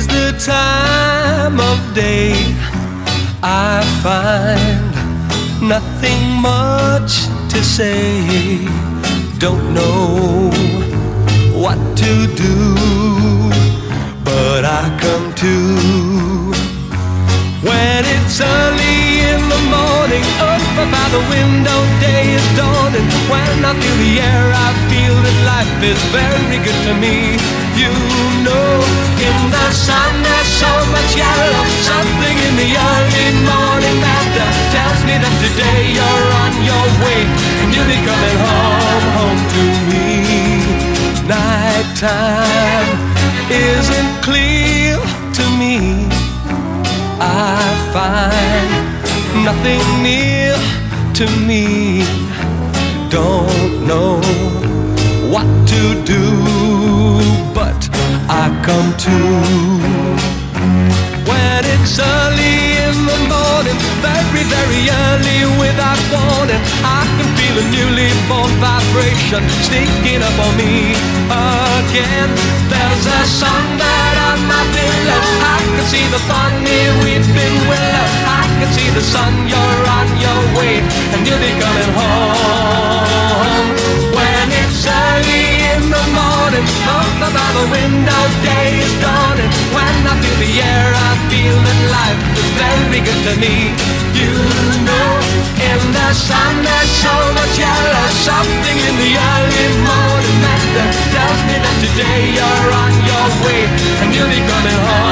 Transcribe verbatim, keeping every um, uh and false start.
is the time of day I find nothing much to say. Don't know what to do, but I come to when it's early in the morning, up by the window, day is dawning. When I feel the air, I feel that life is very good to me. You know, in the sun there's so much yellow, something in the early morning that tells me that today you're on your way and you'll be coming home, home to me. Nighttime isn't clear to me. I find nothing near to me. Don't know what to do, but I come to when it's early in the morning, very, very early without warning. I can feel a newly born vibration sneaking up on me again. There's a songbird on my pillow. I can see the funny weeping willow. I can see the sun, you're on your way and you'll be coming home. When it's early in the morning, up by the window, day is dawning. When I feel the air, I feel that life is very good to me. You know, in the sun there's so much yellow, something in the early morning that tells me that today you're on your way and you'll be coming home.